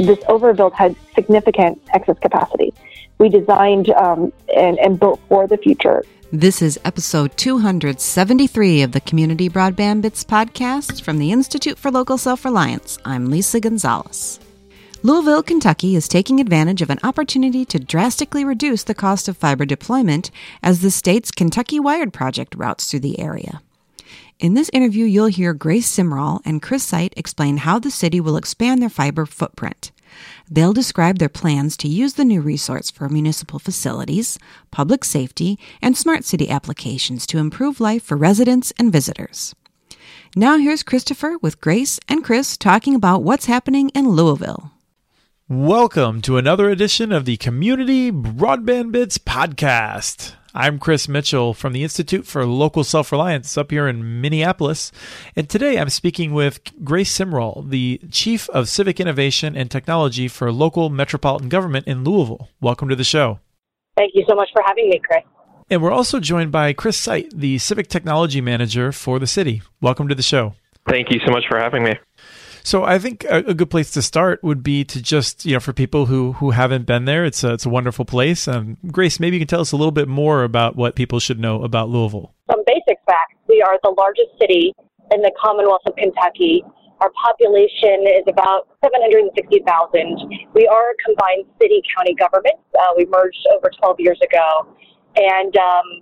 this overbuild had significant excess capacity. We designed and built for the future. This is episode 273 of the Community Broadband Bits podcast from the Institute for Local Self-Reliance. I'm Lisa Gonzalez. Louisville, Kentucky is taking advantage of an opportunity to drastically reduce the cost of fiber deployment as the state's Kentucky Wired project routes through the area. In this interview, you'll hear Grace Simrall and Chris Sight explain how the city will expand their fiber footprint. They'll describe their plans to use the new resource for municipal facilities, public safety, and smart city applications to improve life for residents and visitors. Now here's Christopher with Grace and Chris talking about what's happening in Louisville. Welcome to another edition of the Community Broadband Bits podcast. I'm Chris Mitchell from the Institute for Local Self-Reliance up here in Minneapolis, and today I'm speaking with Grace Simrall, the Chief of Civic Innovation and Technology for Local Metropolitan Government in Louisville. Welcome to the show. Thank you so much for having me, Chris. And we're also joined by Chris Sight, the Civic Technology Manager for the city. Welcome to the show. Thank you so much for having me. So I think a good place to start would be to just, for people who haven't been there, it's a wonderful place. Grace, maybe you can tell us a little bit more about what people should know about Louisville. Some basic facts. We are the largest city in the Commonwealth of Kentucky. Our population is about 760,000. We are a combined city-county government. We merged over 12 years ago. And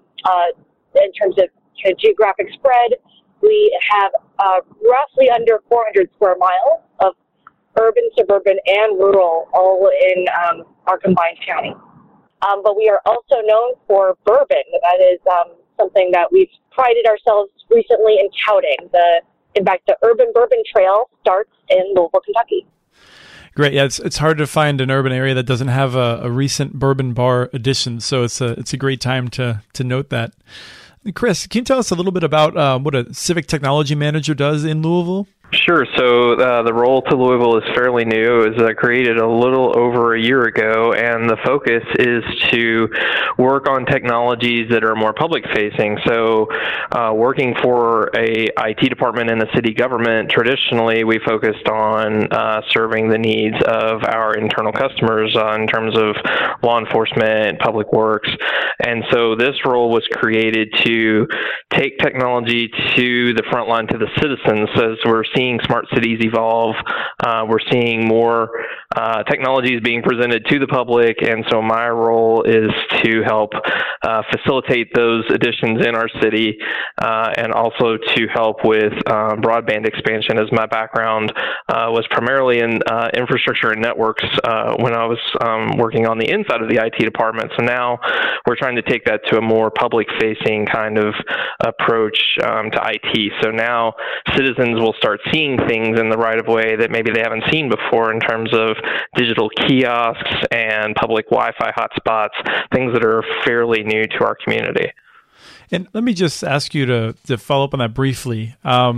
in terms of geographic spread, we have roughly under 400 square miles of urban, suburban, and rural, all in our combined county. But we are also known for bourbon. That is something that we've prided ourselves recently in touting. In fact, the Urban Bourbon Trail starts in Louisville, Kentucky. Great. Yeah, it's hard to find an urban area that doesn't have a recent bourbon bar addition, so it's a great time to note that. Chris, can you tell us a little bit about what a civic technology manager does in Louisville? Sure. So the role to Louisville is fairly new. It was created a little over a year ago, and the focus is to work on technologies that are more public-facing. So working for a IT department in the city government, traditionally we focused on serving the needs of our internal customers in terms of law enforcement, public works. And so this role was created to take technology to the front line, to the citizens, as we're seeing smart cities evolve. We're seeing more technologies being presented to the public, and so my role is to help facilitate those additions in our city, and also to help with broadband expansion, as my background was primarily in infrastructure and networks when I was working on the inside of the IT department. So now we're trying to take that to a more public-facing kind of approach to IT. So now citizens will start seeing things in the right-of-way that maybe they haven't seen before in terms of digital kiosks and public Wi-Fi hotspots, things that are fairly new to our community. And let me just ask you to follow up on that briefly.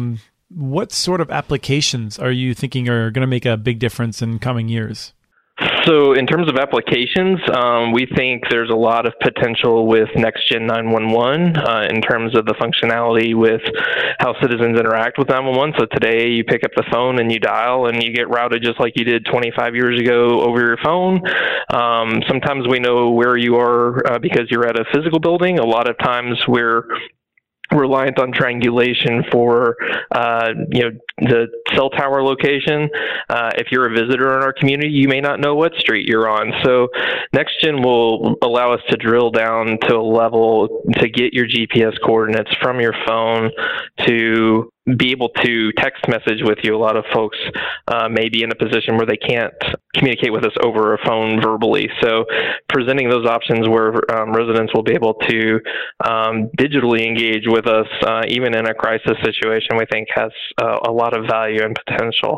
What sort of applications are you thinking are going to make a big difference in coming years? So in terms of applications, we think there's a lot of potential with NextGen 911 in terms of the functionality with how citizens interact with 911. So today you pick up the phone and you dial and you get routed just like you did 25 years ago over your phone. Sometimes we know where you are because you're at a physical building. A lot of times we're reliant on triangulation for the cell tower location. If you're a visitor in our community, you may not know what street you're on. So NextGen will allow us to drill down to a level to get your GPS coordinates from your phone to be able to text message with you. A lot of folks may be in a position where they can't communicate with us over a phone verbally. So presenting those options where residents will be able to digitally engage with us, even in a crisis situation, we think has a lot of value and potential.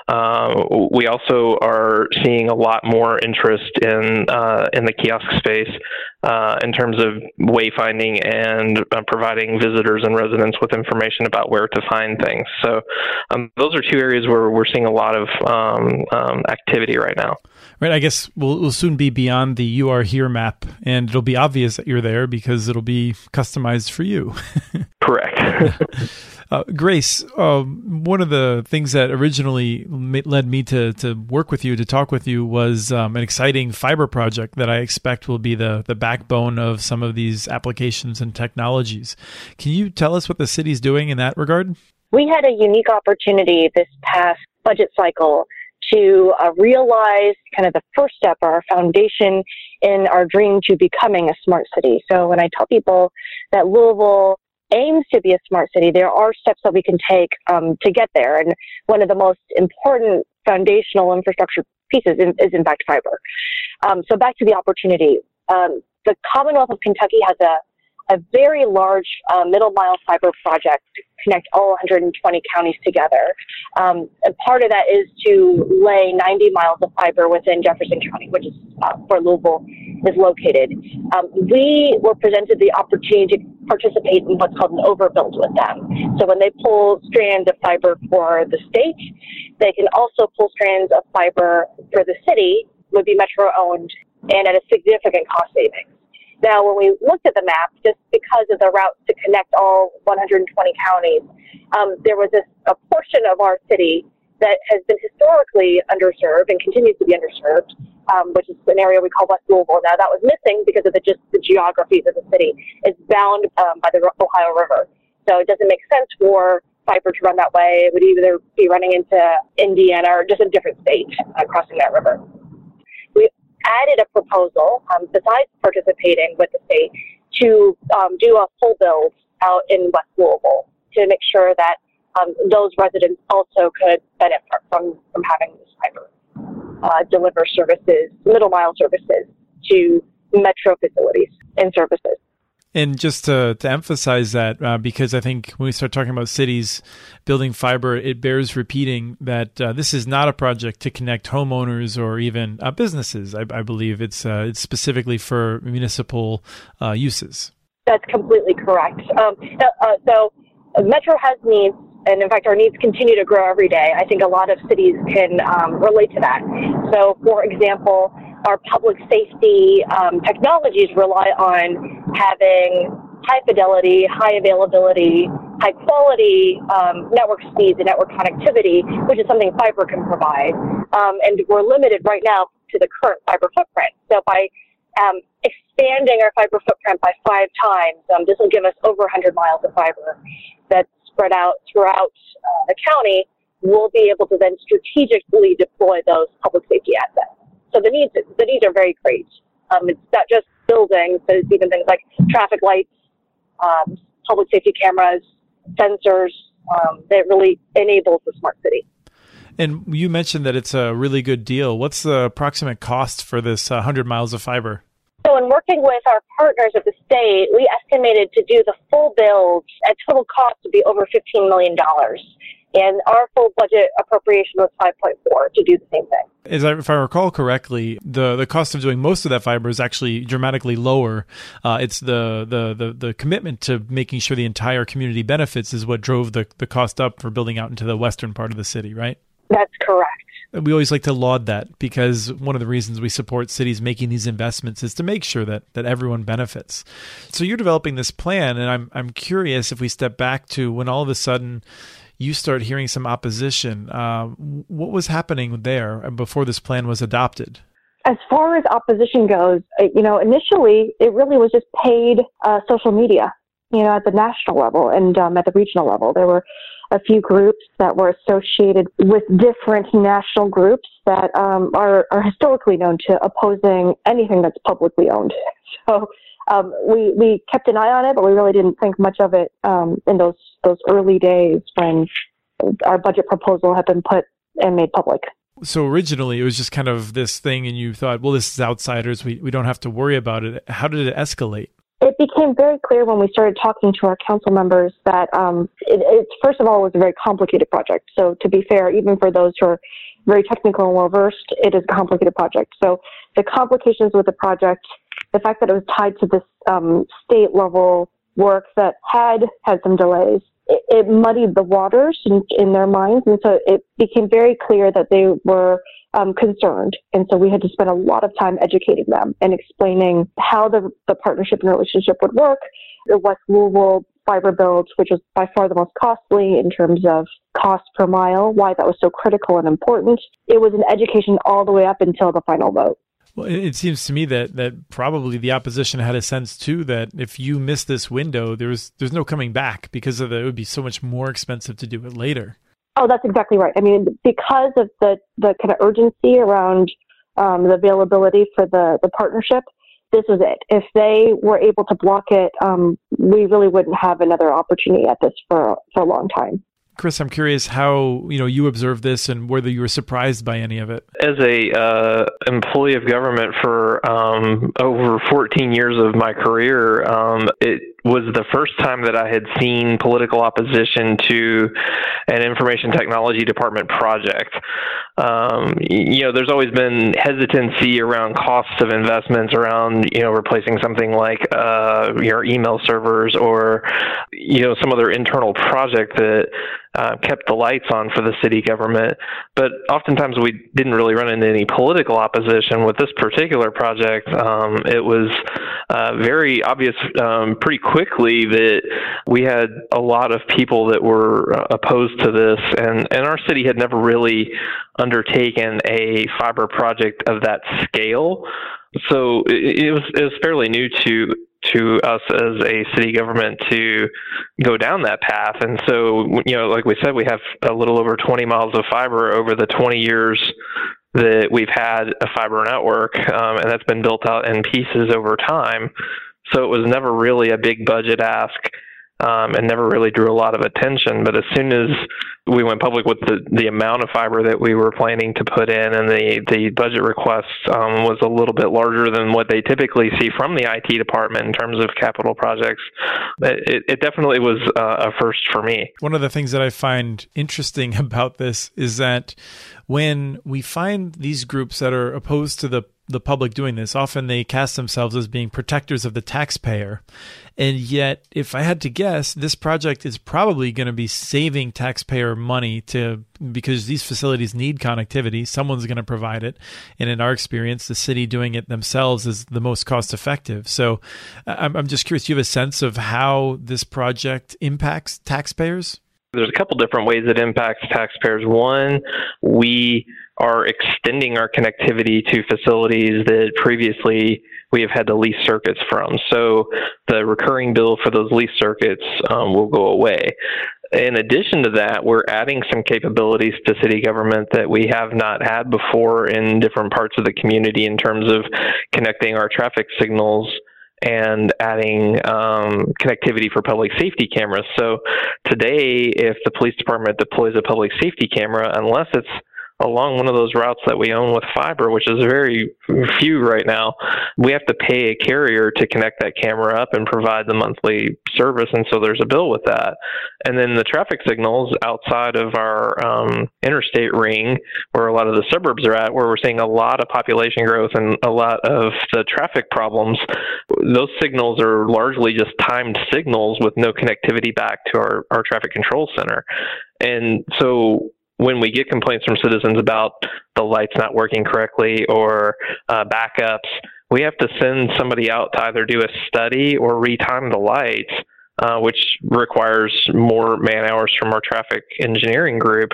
We also are seeing a lot more interest in the kiosk space in terms of wayfinding and providing visitors and residents with information about where to find things. So those are two areas where we're seeing a lot of activity right now. Right. I guess we'll soon be beyond the "You Are Here" map, and it'll be obvious that you're there because it'll be customized for you. Correct. Grace, one of the things that originally led me to work with you, to talk with you, was an exciting fiber project that I expect will be the backbone of some of these applications and technologies. Can you tell us what the city's doing in that regard? We had a unique opportunity this past budget cycle to realize kind of the first step, or our foundation in our dream to becoming a smart city. So when I tell people that Louisville aims to be a smart city, there are steps that we can take to get there. And one of the most important foundational infrastructure pieces is in fact fiber. So back to the opportunity. The Commonwealth of Kentucky has a very large middle mile fiber project to connect all 120 counties together. And part of that is to lay 90 miles of fiber within Jefferson County, which is where Louisville is located. We were presented the opportunity to participate in what's called an overbuild with them. So when they pull strands of fiber for the state, they can also pull strands of fiber for the city, would be Metro owned, and at a significant cost savings. Now, when we looked at the map, just because of the routes to connect all 120 counties, there was a portion of our city that has been historically underserved and continues to be underserved, which is an area we call West Louisville. Now, that was missing because of the geographies of the city. It's bound by the Ohio River. So it doesn't make sense for fiber to run that way. It would either be running into Indiana or just a different state crossing that river. We added a proposal, besides participating with the state, to do a full build out in West Louisville to make sure that those residents also could benefit from having this fiber deliver services, middle mile services to metro facilities and services. And just to emphasize that, because I think when we start talking about cities building fiber, it bears repeating that this is not a project to connect homeowners or even businesses. I believe it's specifically for municipal uses. That's completely correct. So Metro has needs, and in fact, our needs continue to grow every day. I think a lot of cities can relate to that. So, for example, our public safety technologies rely on having high fidelity, high availability, high quality network speeds and network connectivity, which is something fiber can provide. And we're limited right now to the current fiber footprint. So by expanding our fiber footprint by 5 times, this will give us over 100 miles of fiber that's spread out throughout the county. We'll be able to then strategically deploy those public safety assets. So the needs are very great. It's not just buildings, but it's even things like traffic lights, public safety cameras, sensors, that really enables the smart city. And you mentioned that it's a really good deal. What's the approximate cost for this 100 miles of fiber? So in working with our partners at the state, we estimated to do the full build at total cost to be over $15 million. And our full budget appropriation was 5.4 to do the same thing. If I recall correctly, the cost of doing most of that fiber is actually dramatically lower. It's the commitment to making sure the entire community benefits is what drove the cost up for building out into the western part of the city, right? That's correct. We always like to laud that, because one of the reasons we support cities making these investments is to make sure that everyone benefits. So you're developing this plan, and I'm curious, if we step back to when all of a sudden you start hearing some opposition, what was happening there before this plan was adopted? As far as opposition goes, initially it really was just paid social media, at the national level and at the regional level. There were a few groups that were associated with different national groups that are historically known to opposing anything that's publicly owned. So we kept an eye on it, but we really didn't think much of it in those early days when our budget proposal had been put and made public. So originally it was just kind of this thing, and you thought, well, this is outsiders. We don't have to worry about it. How did it escalate? It became very clear when we started talking to our council members that it first of all, was a very complicated project. So to be fair, even for those who are very technical and well-versed, it is a complicated project. So the complications with the project, the fact that it was tied to this state-level work that had some delays, it muddied the waters in their minds. And so it became very clear that they were concerned. And so we had to spend a lot of time educating them and explaining how the partnership and relationship would work. The West Louisville fiber builds, which was by far the most costly in terms of cost per mile, why that was so critical and important. It was an education all the way up until the final vote. Well, it seems to me that probably the opposition had a sense too that if you miss this window, there's no coming back because of it would be so much more expensive to do it later. Oh, that's exactly right. I mean, because of the kind of urgency around the availability for the partnership, this was it. If they were able to block it, we really wouldn't have another opportunity at this for a long time. Chris, I'm curious how you observed this and whether you were surprised by any of it. As a employee of government for over 14 years of my career, it was the first time that I had seen political opposition to an information technology department project. There's always been hesitancy around costs of investments around, replacing something like your email servers or, some other internal project that kept the lights on for the city government. But oftentimes we didn't really run into any political opposition. With this particular project, it was very obvious pretty quickly that we had a lot of people that were opposed to this, and our city had never really undertaken a fiber project of that scale. So it was fairly new to us as a city government to go down that path. And so, like we said, we have a little over 20 miles of fiber over the 20 years that we've had a fiber network, and that's been built out in pieces over time. So it was never really a big budget ask, and never really drew a lot of attention. But as soon as we went public with the amount of fiber that we were planning to put in, and the budget request was a little bit larger than what they typically see from the IT department in terms of capital projects, it definitely was a first for me. One of the things that I find interesting about this is that when we find these groups that are opposed to the public doing this, often they cast themselves as being protectors of the taxpayer. And yet, if I had to guess, this project is probably going to be saving taxpayer money because these facilities need connectivity. Someone's going to provide it. And in our experience, the city doing it themselves is the most cost effective. So I'm just curious, do you have a sense of how this project impacts taxpayers? There's a couple different ways it impacts taxpayers. One, we are extending our connectivity to facilities that previously we have had to lease circuits from. So the recurring bill for those lease circuits will go away. In addition to that, we're adding some capabilities to city government that we have not had before in different parts of the community in terms of connecting our traffic signals and adding connectivity for public safety cameras. So today, if the police department deploys a public safety camera, unless it's along one of those routes that we own with fiber, which is very few right now, we have to pay a carrier to connect that camera up and provide the monthly service, and so there's a bill with that. And then the traffic signals outside of our interstate ring, where a lot of the suburbs are at, where we're seeing a lot of population growth and a lot of the traffic problems, those signals are largely just timed signals with no connectivity back to our traffic control center. And so when we get complaints from citizens about the lights not working correctly or backups, we have to send somebody out to either do a study or retime the lights, which requires more man hours from our traffic engineering group.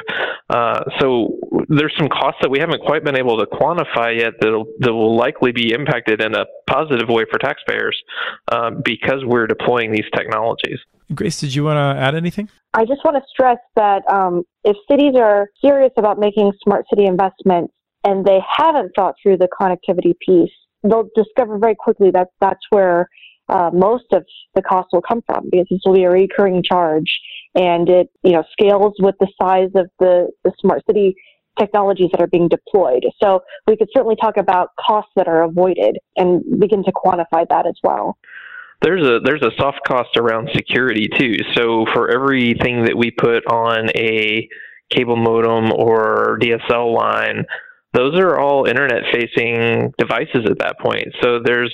So there's some costs that we haven't quite been able to quantify yet that will likely be impacted in a positive way for taxpayers because we're deploying these technologies. Grace, did you want to add anything? I just want to stress that if cities are serious about making smart city investments and they haven't thought through the connectivity piece, they'll discover very quickly that that's where most of the cost will come from, because this will be a recurring charge, and it scales with the size of the smart city technologies that are being deployed. So we could certainly talk about costs that are avoided and begin to quantify that as well. There's a soft cost around security too. So for everything that we put on a cable modem or DSL line, those are all internet-facing devices at that point. So there's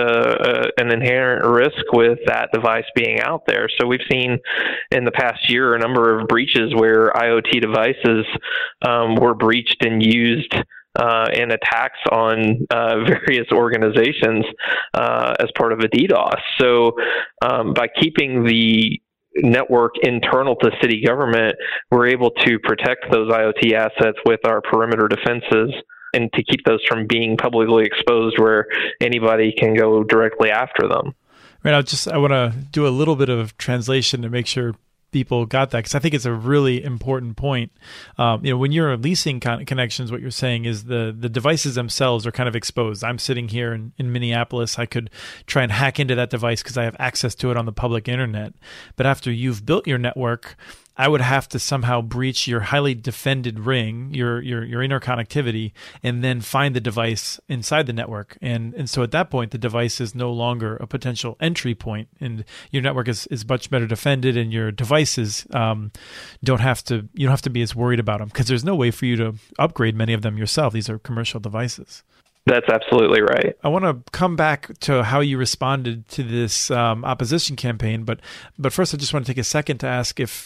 an inherent risk with that device being out there. So we've seen in the past year a number of breaches where IoT devices were breached and used in attacks on various organizations as part of a DDoS. So by keeping the network internal to city government, we're able to protect those IoT assets with our perimeter defenses and to keep those from being publicly exposed where anybody can go directly after them. Right. I want to do a little bit of translation to make sure people got that, because I think it's a really important point. When you're leasing connections, what you're saying is the devices themselves are kind of exposed. I'm sitting here in Minneapolis. I could try and hack into that device because I have access to it on the public internet. But after you've built your network, I would have to somehow breach your highly defended ring, your interconnectivity, and then find the device inside the network. And so at that point, the device is no longer a potential entry point, and your network is much better defended, and your devices you don't have to be as worried about them, because there's no way for you to upgrade many of them yourself. These are commercial devices. That's absolutely right. I want to come back to how you responded to this opposition campaign, but first I just want to take a second to ask if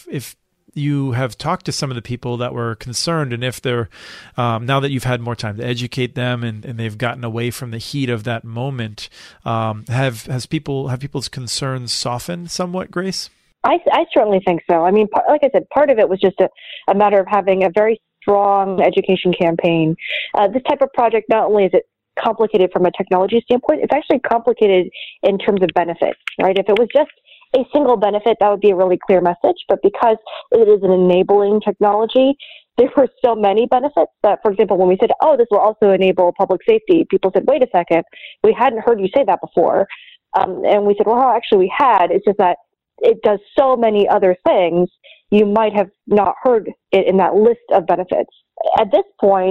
you have talked to some of the people that were concerned, and if they're now that you've had more time to educate them and they've gotten away from the heat of that moment, have people's concerns softened somewhat, Grace? I certainly think so. I mean, like I said, part of it was just a matter of having a very strong education campaign. This type of project, not only is it complicated from a technology standpoint, it's actually complicated in terms of benefits, right? If it was just a single benefit, that would be a really clear message. But because it is an enabling technology, there were so many benefits that, for example, when we said, oh, this will also enable public safety, people said, wait a second, we hadn't heard you say that before. And we said, well, actually we had. It's just that it does so many other things, you might have not heard it in that list of benefits. At this point,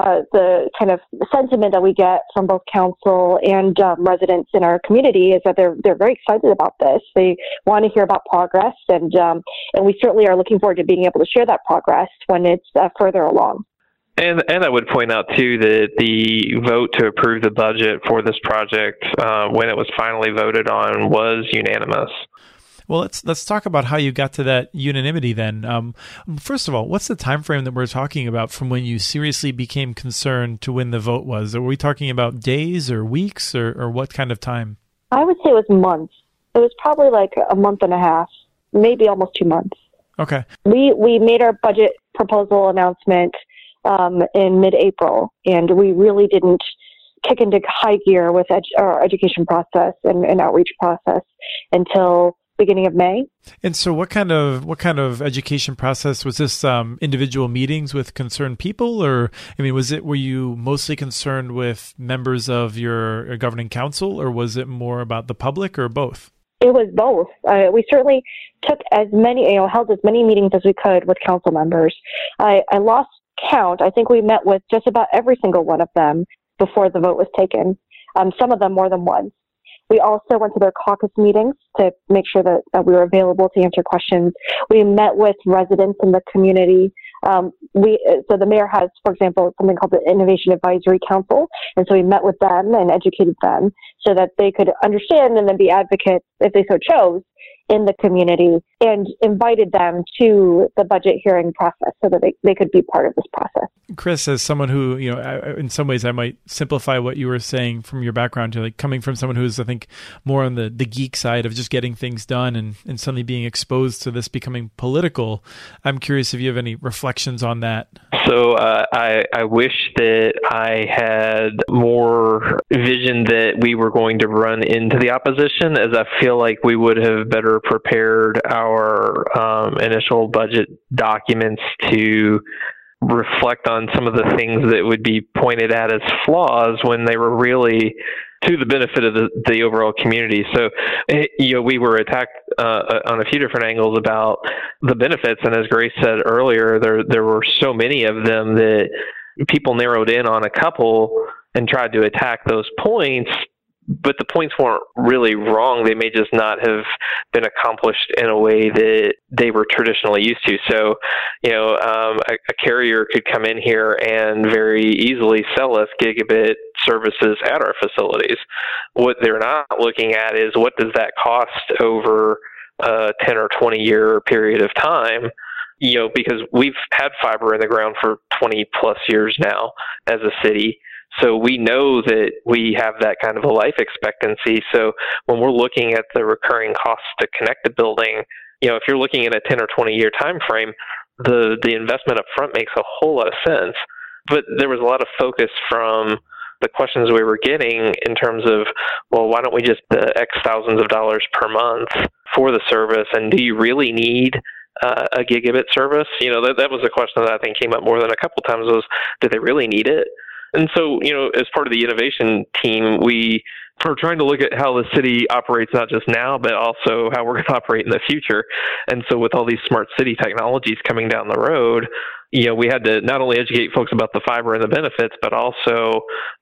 the kind of sentiment that we get from both council and residents in our community is that they're very excited about this. They want to hear about progress, and we certainly are looking forward to being able to share that progress when it's further along. And I would point out, too, that the vote to approve the budget for this project, when it was finally voted on, was unanimous. Well, let's talk about how you got to that unanimity then. First of all, what's the time frame that we're talking about from when you seriously became concerned to when the vote was? Are we talking about days or weeks or what kind of time? I would say it was months. It was probably like a month and a half, maybe almost 2 months. Okay. We made our budget proposal announcement in mid-April, and we really didn't kick into high gear with our education process and outreach process until beginning of May. And so what kind of education process was this? Individual meetings with concerned people, or were you mostly concerned with members of your governing council, or was it more about the public, or both? It was both. We certainly took held as many meetings as we could with council members. I lost count. I think we met with just about every single one of them before the vote was taken. Some of them more than once. We also went to their caucus meetings to make sure that we were available to answer questions. We met with residents in the community. So the mayor has, for example, something called the Innovation Advisory Council. And so we met with them and educated them so that they could understand and then be advocates, if they so chose, in the community, and invited them to the budget hearing process so that they could be part of this process. Chris, as someone who, in some ways I might simplify what you were saying from your background to coming from someone who's, I think, more on the geek side of just getting things done and suddenly being exposed to this becoming political. I'm curious if you have any reflections on that. So I wish that I had more vision that we were going to run into the opposition, as I feel like we would have better prepared our initial budget documents to reflect on some of the things that would be pointed at as flaws when they were really to the benefit of the overall community. So, we were attacked on a few different angles about the benefits. And as Grace said earlier, there were so many of them that people narrowed in on a couple and tried to attack those points. But the points weren't really wrong. They may just not have been accomplished in a way that they were traditionally used to. So, a carrier could come in here and very easily sell us gigabit services at our facilities. What they're not looking at is what does that cost over a 10 or 20 year period of time, because we've had fiber in the ground for 20 plus years now as a city. So we know that we have that kind of a life expectancy. So when we're looking at the recurring costs to connect the building, if you're looking at a 10 or 20 year time frame, the investment up front makes a whole lot of sense. But there was a lot of focus from the questions we were getting in terms of, well, why don't we just X thousands of dollars per month for the service? And do you really need a gigabit service? That was a question that I think came up more than a couple times was, do they really need it? And so, as part of the innovation team, we are trying to look at how the city operates not just now, but also how we're going to operate in the future. And so with all these smart city technologies coming down the road, we had to not only educate folks about the fiber and the benefits, but also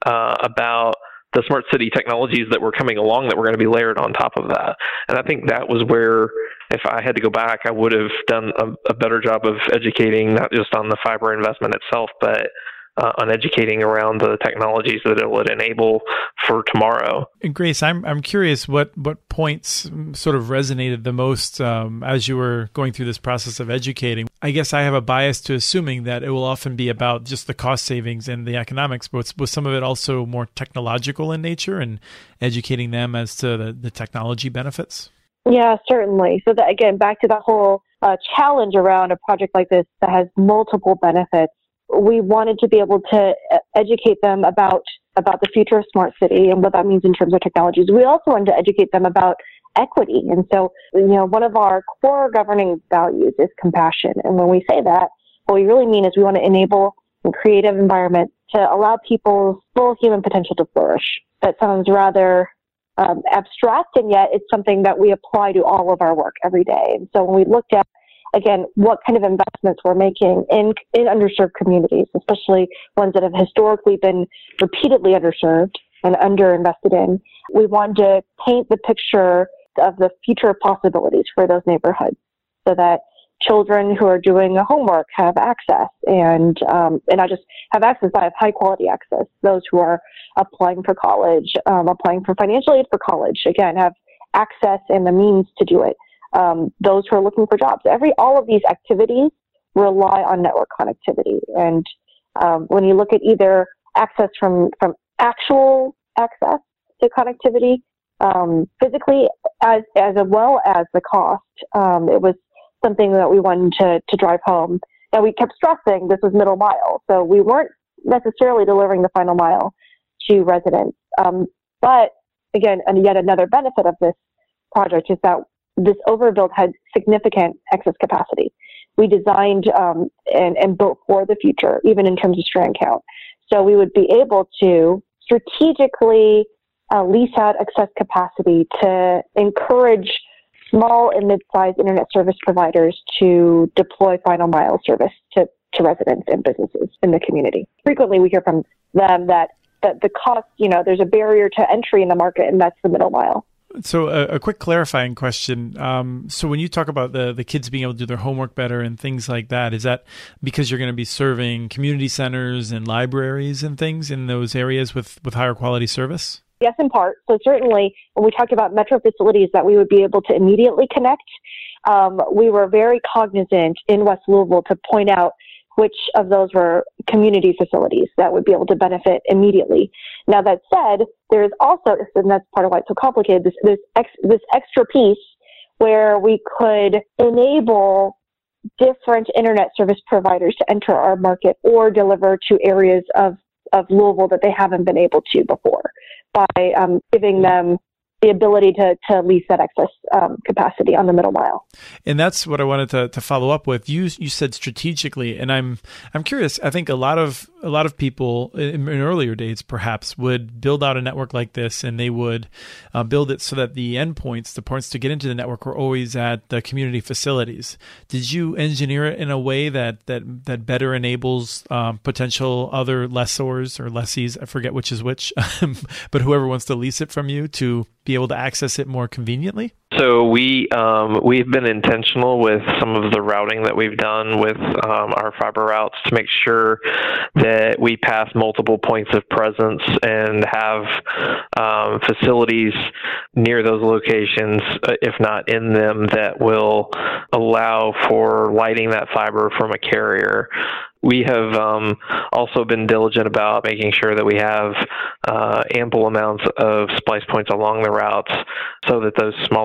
about the smart city technologies that were coming along that were going to be layered on top of that. And I think that was where, if I had to go back, I would have done a better job of educating, not just on the fiber investment itself, but on educating around the technologies that it would enable for tomorrow. And Grace, I'm curious what points sort of resonated the most as you were going through this process of educating. I guess I have a bias to assuming that it will often be about just the cost savings and the economics, but was some of it also more technological in nature and educating them as to the technology benefits? Yeah, certainly. So that, again, back to the whole challenge around a project like this that has multiple benefits. We wanted to be able to educate them about the future of smart city and what that means in terms of technologies. We also wanted to educate them about equity. And so, one of our core governing values is compassion. And when we say that, what we really mean is we want to enable a creative environment to allow people's full human potential to flourish. That sounds rather abstract, and yet it's something that we apply to all of our work every day. And so when we looked at, again, what kind of investments we're making in underserved communities, especially ones that have historically been repeatedly underserved and underinvested in, we wanted to paint the picture of the future possibilities for those neighborhoods so that children who are doing homework have access and not just have access, but have high quality access. Those who are applying for college, applying for financial aid for college, again, have access and the means to do it. Those who are looking for jobs. All of these activities rely on network connectivity. And when you look at either access from actual access to connectivity, physically as well as the cost, it was something that we wanted to drive home. And we kept stressing this was middle mile. So we weren't necessarily delivering the final mile to residents. But again, and yet another benefit of this project is that this overbuild had significant excess capacity. We designed and built for the future, even in terms of strand count. So we would be able to strategically lease out excess capacity to encourage small and mid-sized internet service providers to deploy final mile service to residents and businesses in the community. Frequently, we hear from them that the cost, there's a barrier to entry in the market, and that's the middle mile. So a quick clarifying question. So when you talk about the kids being able to do their homework better and things like that, is that because you're going to be serving community centers and libraries and things in those areas with higher quality service? Yes, in part. So certainly when we talk about metro facilities that we would be able to immediately connect, we were very cognizant in West Louisville to point out which of those were community facilities that would be able to benefit immediately. Now, that said, there is also, and that's part of why it's so complicated, this extra piece where we could enable different internet service providers to enter our market or deliver to areas of Louisville that they haven't been able to before by giving them the ability to lease that excess capacity on the middle mile. And that's what I wanted to follow up with. You said strategically, and I'm curious. I think a lot of people in earlier days perhaps would build out a network like this, and they would build it so that the endpoints, the points to get into the network, were always at the community facilities. Did you engineer it in a way that better enables potential other lessors or lessees? I forget which is which, but whoever wants to lease it from you to be able to access it more conveniently? So we've been intentional with some of the routing that we've done with our fiber routes to make sure that we pass multiple points of presence and have facilities near those locations, if not in them, that will allow for lighting that fiber from a carrier. We have also been diligent about making sure that we have ample amounts of splice points along the routes so that those smaller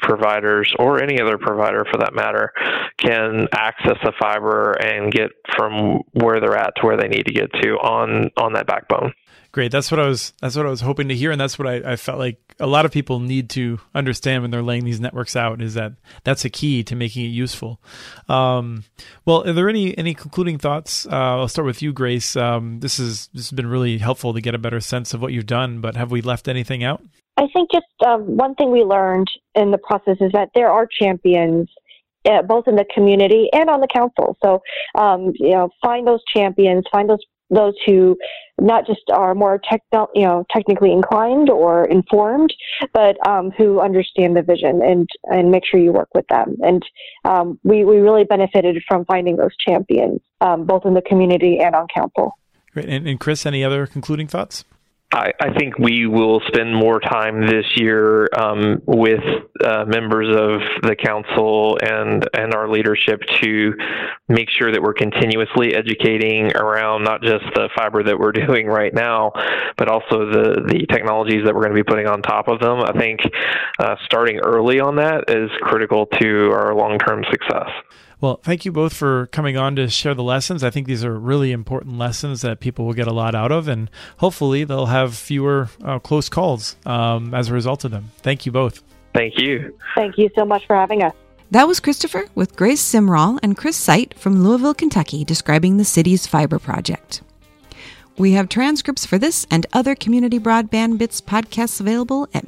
providers, or any other provider for that matter, can access the fiber and get from where they're at to where they need to get to on that backbone. Great. That's what I was hoping to hear. And that's what I felt like a lot of people need to understand when they're laying these networks out, is that that's a key to making it useful. Well, are there any concluding thoughts? I'll start with you, Grace. This has been really helpful to get a better sense of what you've done, but have we left anything out? I think just one thing we learned in the process is that there are champions both in the community and on the council. So, find those champions, find those who not just are more technically inclined or informed, but who understand the vision, and make sure you work with them. And we really benefited from finding those champions, both in the community and on council. Great. And Chris, any other concluding thoughts? I think we will spend more time this year with members of the council and our leadership to make sure that we're continuously educating around not just the fiber that we're doing right now, but also the technologies that we're going to be putting on top of them. I think starting early on that is critical to our long-term success. Well, thank you both for coming on to share the lessons. I think these are really important lessons that people will get a lot out of, and hopefully they'll have fewer close calls as a result of them. Thank you both. Thank you. Thank you so much for having us. That was Christopher with Grace Simrall and Chris Sight from Louisville, Kentucky, describing the city's fiber project. We have transcripts for this and other Community Broadband Bits podcasts available at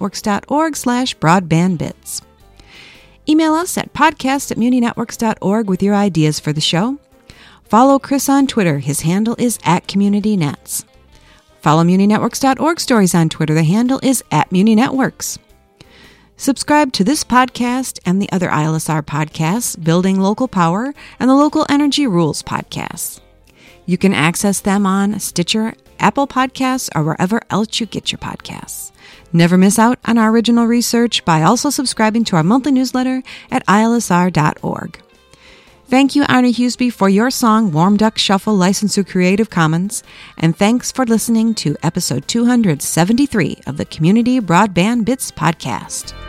muninetworks.org/broadbandbits. Email us at podcast@muninetworks.org with your ideas for the show. Follow Chris on Twitter. His handle is @CommunityNets. Follow muninetworks.org stories on Twitter. The handle is @muninetworks. Subscribe to this podcast and the other ILSR podcasts, Building Local Power and the Local Energy Rules podcasts. You can access them on Stitcher, Apple Podcasts, or wherever else you get your podcasts. Never miss out on our original research by also subscribing to our monthly newsletter at ilsr.org. Thank you, Arnie Huseby, for your song, Warm Duck Shuffle, licensed through Creative Commons. And thanks for listening to episode 273 of the Community Broadband Bits podcast.